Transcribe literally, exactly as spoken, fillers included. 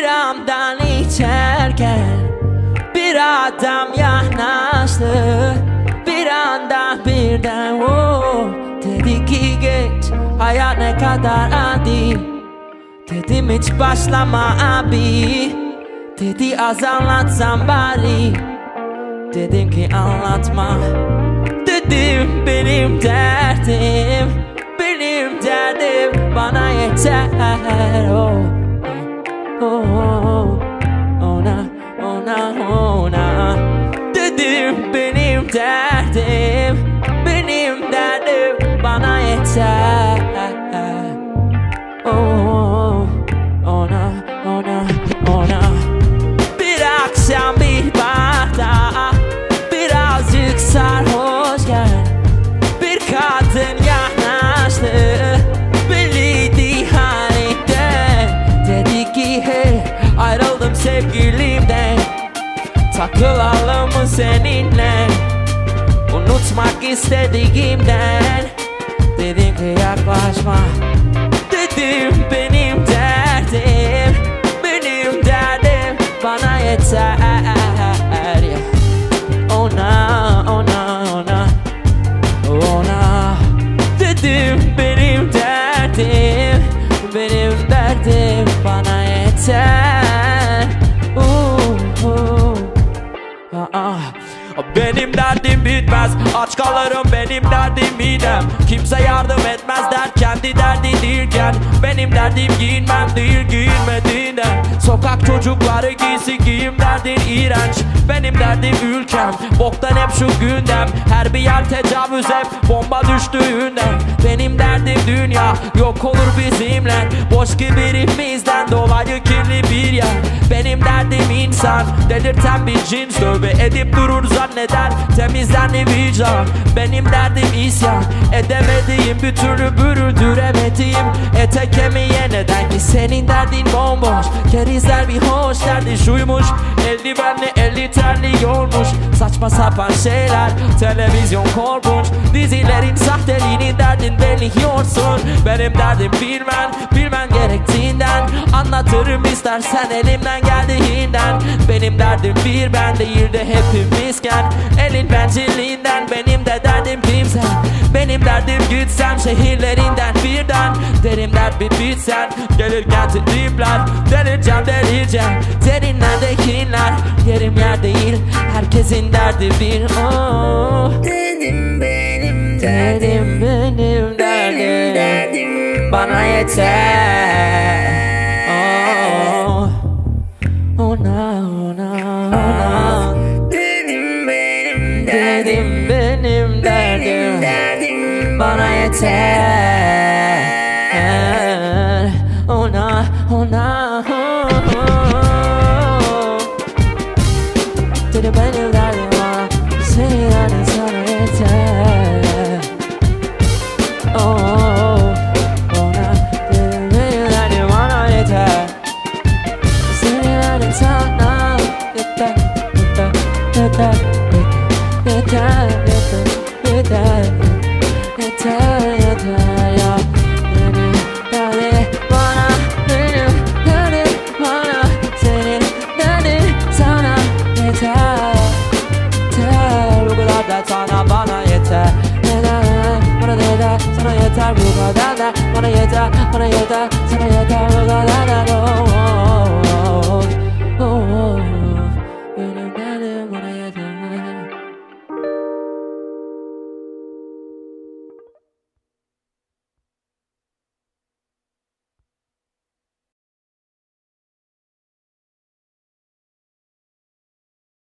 Bir andan içerken bir adam yanaştı. Bir anda birden oh, dedi ki geç, hayat ne kadar adil. Dedim hiç başlama abi. Dedi az anlatsam bari. Dedim ki anlatma. Dedim benim derdim, benim derdim bana yeter. Oh, oh, oh, ona, ona, ona. Dedim benim derdim, benim derdim bana yeter. Oh, ona, ona, ona. Bir akşam bir barda birazcık sarhoşken bir kadın yanaştı. Belliydi halinden. Dedi ki hey, ayrıldım sevgilimden. Takılalım mı seninle? Unutmak istediğimden. Dedim ki yaklaşma. Dedim benim derdim, benim derdim bana yeter. Ona, ona, ona, ona. Dedim benim derdim, benim derdim bana yeter. uh, uh. Ah, benim derdim bitmez, aç kalırım benim derdim midem. Kimse yardım etmez der kendi derdi değilken. Benim derdim giyinmem değil giyinmediğinden. Sokak çocukları giysi giyim derdin iğrenç. Benim derdim ülkem, boktan hep şu gündem. Her bir yer tecavüz hep bomba düştüğünden. Benim derdim dünya yok olur bizimle. Boş kibirimizden dolayı kirli bir yer. Benim derdim insan, delirten bir cins. Tövbe edip durur zanneder temizlendi vicdan. Benim derdim isyan, edemediğim bir türlü bürüldüremediğim ete kemiğe neden ki senin derdin bomboş. Kerizler bir hoş derdi şuymuş, eldivenli elli terli olmuş. Saçma sapan şeyler, televizyon korkunç. Dizilerin sahteliğini derdin belliyorsun. Benim derdim bilmen, bilmen gerektiğinden. Anlatırım istersen elimden geldiğinden. Benim derdim bir ben değil de hepimizken. Elin bencilliğinden benim de derdim kimsen. Benim derdim gitsem şehirlerinden birden. Derim dert bir bitsen gelirken tripler. Delireceğim delireceğim derinlerdekiler. Yerim yer değil herkesin derdi bir. Oh. Dedim benim derdim, Dedim benim derdim, benim derdim bana yeter. Oh. Ona, ona, ona. Dedim benim derdim, Dedim benim benim derdim derdim bana yeter. Ona, ona, oh. Dedim benim derdim bana, senin derdin sana yeter. Oh, ona. Dedim benim derdim bana yeter. Senin derdin sana yeter, yeter, yeter, yeter, yeter, yeter, yeter, yeter ya. Benim derdim bana, benim derdim bana, senin derdin sana yeter, yeter. Bu kadar da sana bana yeter. Yeter, bana da yeter, sana yeter. Bu kadar da bana yeter, bana yeter, sana yeter. Bu kadar da oh, oh, oh, oh, oh.